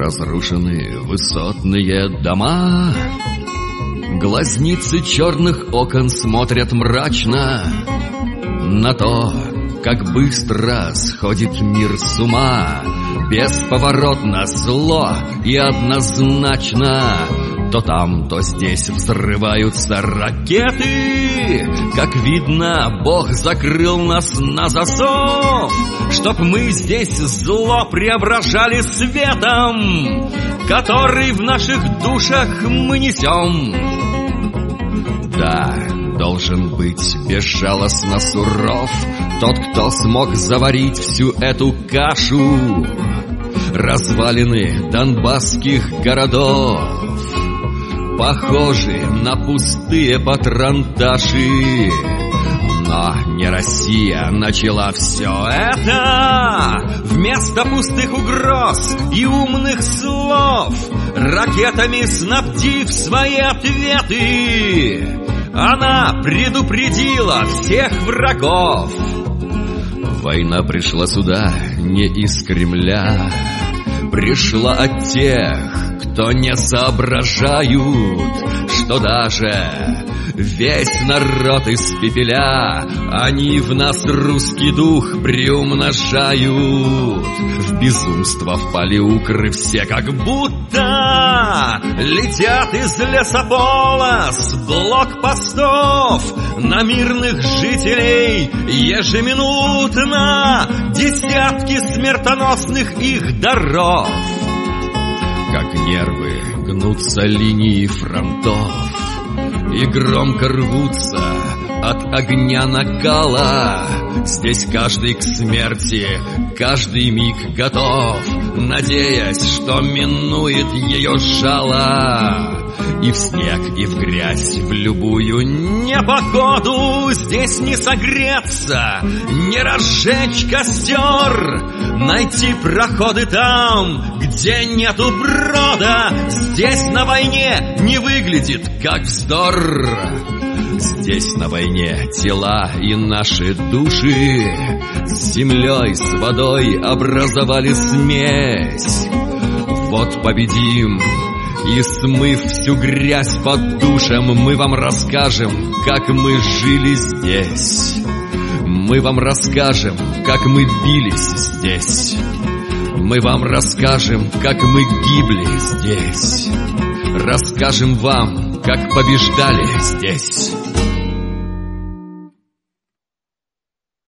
Разрушены высотные дома, глазницы черных окон смотрят мрачно на то, как быстро сходит мир с ума. Бесповоротно зло и однозначно. То там, то здесь взрываются ракеты. Как видно, Бог закрыл нас на засов, чтоб мы здесь зло преображали светом, который в наших душах мы несем. Да, должен быть безжалостно суров тот, кто смог заварить всю эту кашу. Развалины донбасских городов похожи на пустые патронташи. Но не Россия начала все это. Вместо пустых угроз и умных слов, ракетами снабдив свои ответы, она предупредила всех врагов. Война пришла сюда не из Кремля, пришла от тех, кто не соображают, что даже весь народ испепеля, они в нас русский дух приумножают. В безумство впали укры все, как будто летят из лесополос блокпостов на мирных жителей ежеминутно десятки смертоносных их даров. Как нервы гнутся линии фронтов и громко рвутся от огня накала. Здесь каждый к смерти, каждый миг готов, надеясь, что минует ее жало. И в снег, и в грязь, в любую непогоду здесь не согреться, не разжечь костер, найти проходы там, где нету брода. Здесь на войне не выглядит как вздор. Здесь на войне тела и наши души с землей, с водой образовали смесь. Вот победим, и смыв всю грязь под душем, мы вам расскажем, как мы жили здесь. Мы вам расскажем, как мы бились здесь. Мы вам расскажем, как мы гибли здесь. Расскажем вам, как побеждали здесь.